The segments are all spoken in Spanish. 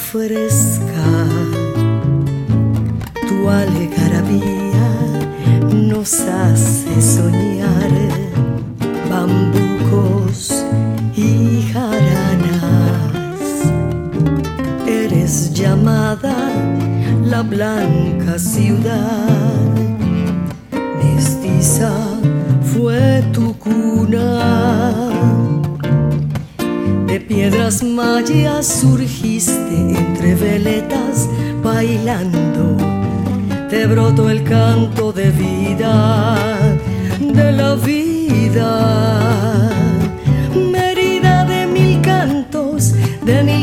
fresca, tu algarabía nos hace soñar bambucos y jaranas. Eres llamada la blanca ciudad, mestiza fue tu cuna. De piedras mayas surgiste entre veletas bailando, te brotó el canto de vida, de la vida. Mérida de mil cantos, de mil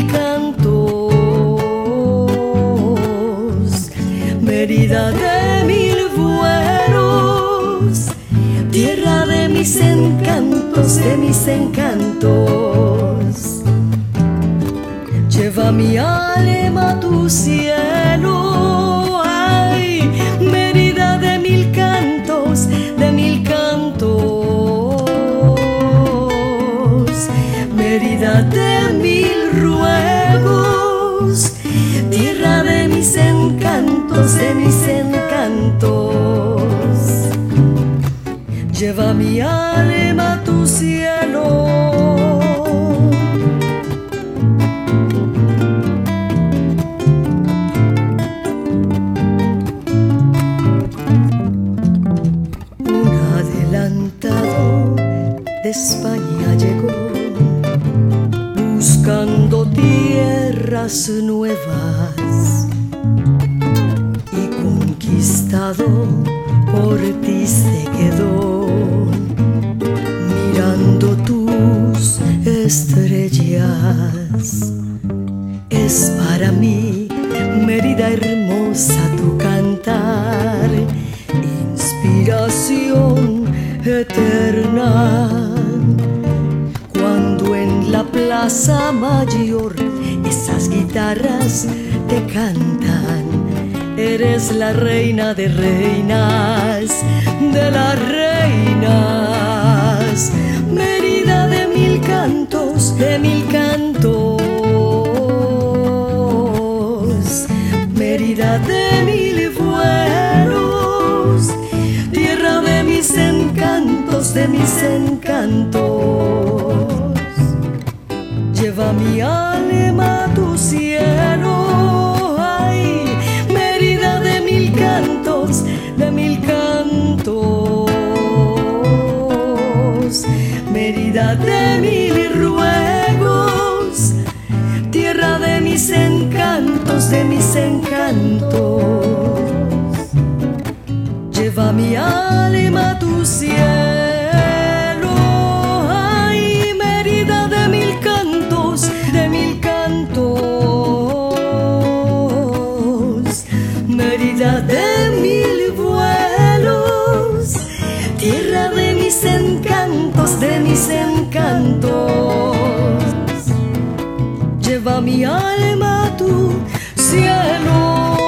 cantos, Mérida de mil vuelos, tierra de mis encantos, de mis encantos. Lleva mi alma a tu cielo, ay, Mérida de mil cantos, de mil cantos, Mérida de mil ruegos, tierra de mis encantos, de mis encantos. Lleva mi alma a tu cielo. De España llegó buscando tierras nuevas y conquistado por ti se quedó, mirando tus estrellas. Es para mí, Mérida hermosa, tu cantar, inspiración eterna. Cuando en la plaza mayor esas guitarras te cantan, eres la reina de reinas, de las reinas. Mérida de mil cantos, de mil cantos, Mérida de mil vuelos, tierra de mis encantos, de mis encantos. Lleva mi alma a tu cielo, ay, Mérida de mil cantos, de mil cantos, Mérida de mil ruegos, tierra de mis encantos, de mis encantos. Lleva mi alma a tu cielo, ay, Mérida de mil cantos, de mil cantos, Mérida de mil vuelos, tierra de mis encantos, de mis encantos. Lleva mi alma a tu cielo.